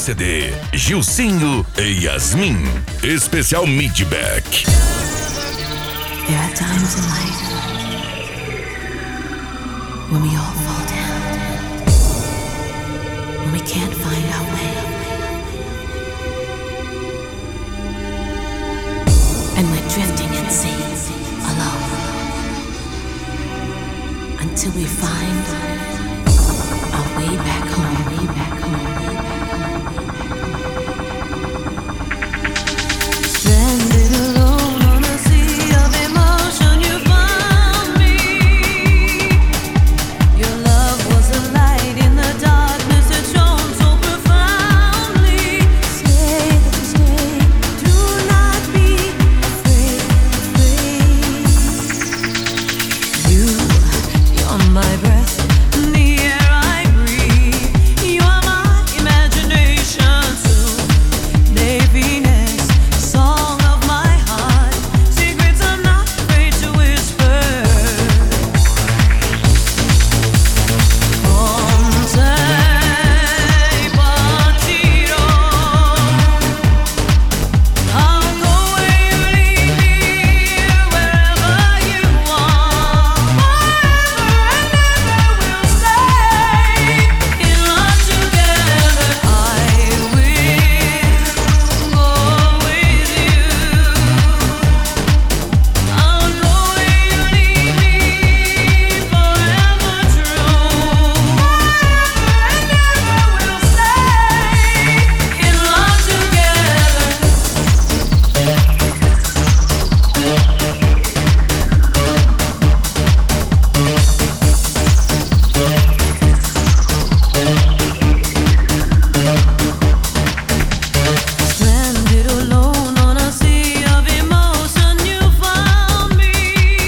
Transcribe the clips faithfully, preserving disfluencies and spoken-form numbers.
C D Gilcinho e Yasmin, especial Midback. There are times in life when we all fall down, when we can't find our way, and we're drifting at sea alone until we find our way back home, way back home. Stranded alone on a sea of emotion, you found me. Your love was a light in the darkness that shone so profoundly. Stay, stay, do not be afraid, afraid. You, you're my breath, the air I breathe. You are my imagination too. Naviness, song of my heart, secrets I'm not afraid to whisper. Ponte partito, I'll go where you lead me, wherever you want. Forever and ever we'll stay in love together. I will go with you. I'll go where you lead me, forever true. Forever and ever we'll stay in love together. Stranded alone on a sea of emotion, you found me.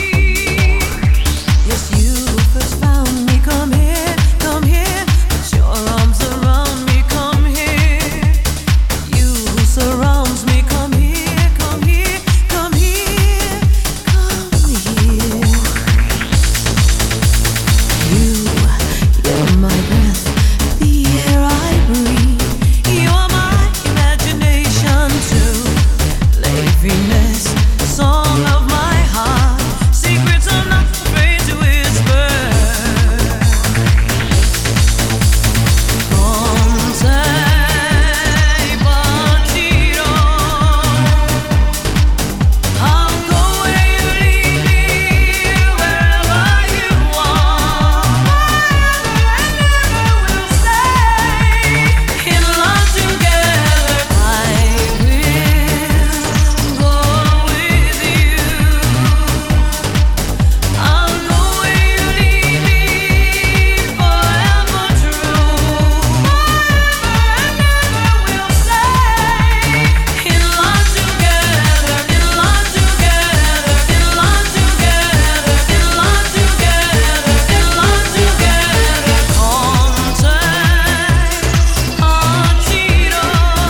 Yes, you first found me. Come here, come here. Put your arms around me. Come here. You who surrounds me. Come here, come here, come here, come here. You, you're my breath, the air I breathe. You're my imagination too. Laziness, song of my heart, secrets I'm not afraid to whisper. Ponte partito, I'll go where you lead me, wherever you want. Forever and ever we'll stay in love together. I will go with you. I'll go where you lead me, forever true. Forever and ever we'll stay in love together, in love together, in love together, in love together, in love together. Ponte partito,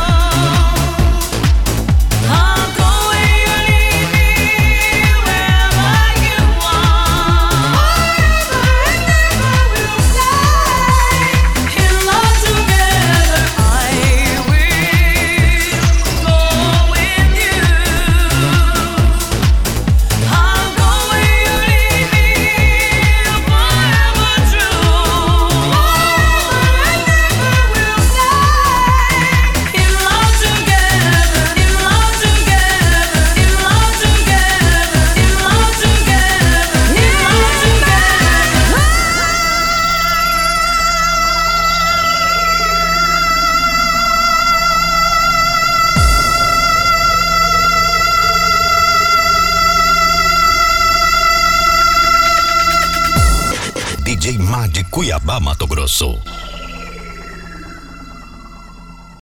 I'll go where you lead me, wherever you want. Forever and ever we'll stay in love together. I will go with you. I'll go where you lead me, forever true. Forever and ever we'll stay in love together, in love together, in love together, in love together, in love together. D J Mad Cuiabá, Mato Grosso.